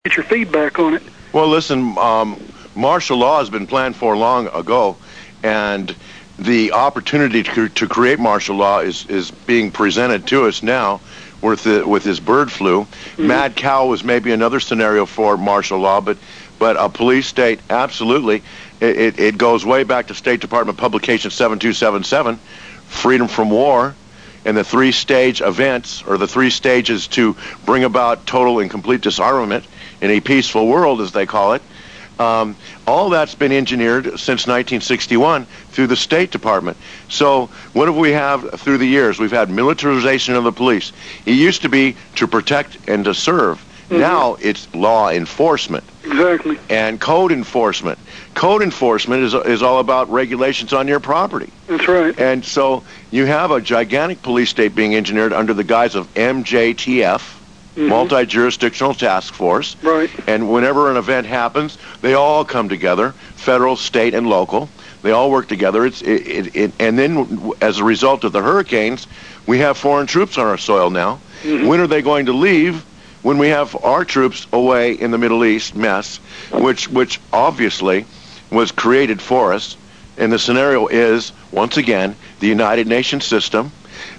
get your feedback on it. Well, listen, martial law has been planned for long ago, and the opportunity to create martial law is being presented to us now with this bird flu. Mm-hmm. Mad cow was maybe another scenario for martial law, but a police state, absolutely. It goes way back to State Department Publication 7277, Freedom from War, and the three-stage events, or the three stages to bring about total and complete disarmament in a peaceful world, as they call it. All that's been engineered since 1961 through the State Department. So what have we have through the years? We've had militarization of the police. It used to be to protect and to serve. Mm-hmm. Now it's law enforcement. Exactly. And code enforcement. Code enforcement is all about regulations on your property. That's right. And so you have a gigantic police state being engineered under the guise of MJTF, mm-hmm. Multi-Jurisdictional Task Force. Right. And whenever an event happens, they all come together, federal, state, and local. They all work together. And then as a result of the hurricanes, we have foreign troops on our soil now. Mm-hmm. When are they going to leave? When we have our troops away in the Middle East mess, which obviously was created for us. And the scenario is, once again, the United Nations system.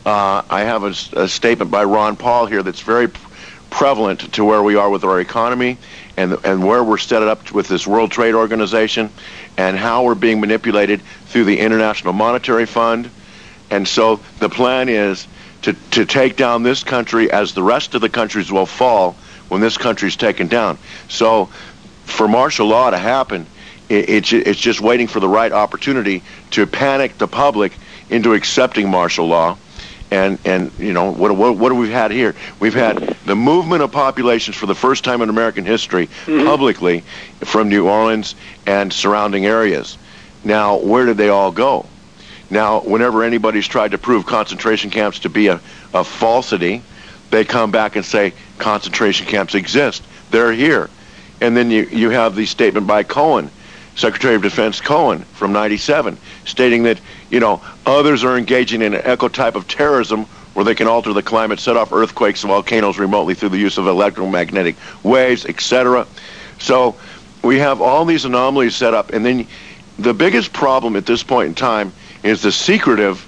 I have a statement by Ron Paul here that's very prevalent to where we are with our economy and where we're set up with this World Trade Organization and how we're being manipulated through the International Monetary Fund. And so the plan is to take down this country as the rest of the countries will fall when this country's taken down. So for martial law to happen, it's just waiting for the right opportunity to panic the public into accepting martial law. And you know, what have we had here? We've had the movement of populations for the first time in American history, mm-hmm. publicly, from New Orleans and surrounding areas. Now, where did they all go? Now, whenever anybody's tried to prove concentration camps to be a falsity, they come back and say concentration camps exist. They're here. And then you have the statement by Cohen, Secretary of Defense Cohen, from '97, stating that, you know, others are engaging in an echo type of terrorism where they can alter the climate, set off earthquakes and volcanoes remotely through the use of electromagnetic waves, etc. So we have all these anomalies set up. And then the biggest problem at this point in time is the secretive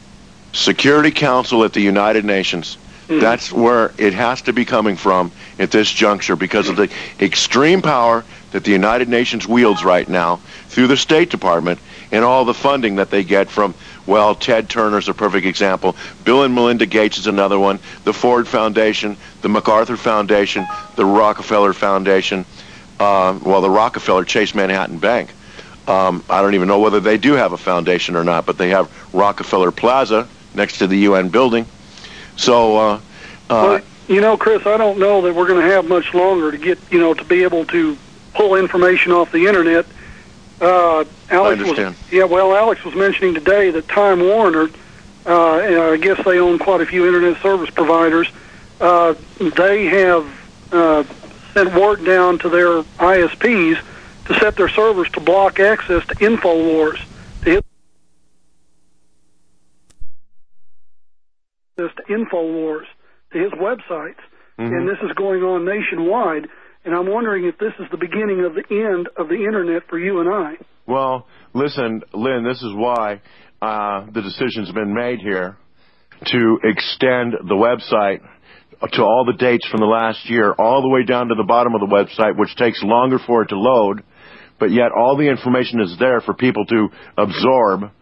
Security Council at the United Nations. Mm-hmm. That's where it has to be coming from at this juncture because of the extreme power that the United Nations wields right now through the State Department and all the funding that they get from, well, Ted Turner's a perfect example. Bill and Melinda Gates is another one. The Ford Foundation, the MacArthur Foundation, the Rockefeller Foundation, the Rockefeller Chase Manhattan Bank. I don't even know whether they do have a foundation or not, but they have Rockefeller Plaza next to the UN building. So, well, you know, Chris, I don't know that we're going to have much longer to get, you know, to be able to pull information off the internet. Alex I understand. Alex was mentioning today that Time Warner, I guess they own quite a few internet service providers. They have sent word down to their ISPs to set their servers to block access to InfoWars, to his websites. Mm-hmm. And this is going on nationwide. And I'm wondering if this is the beginning of the end of the Internet for you and I. Well, listen, Lynn, this is why the decision's been made here to extend the website to all the dates from the last year, all the way down to the bottom of the website, which takes longer for it to load, but yet all the information is there for people to absorb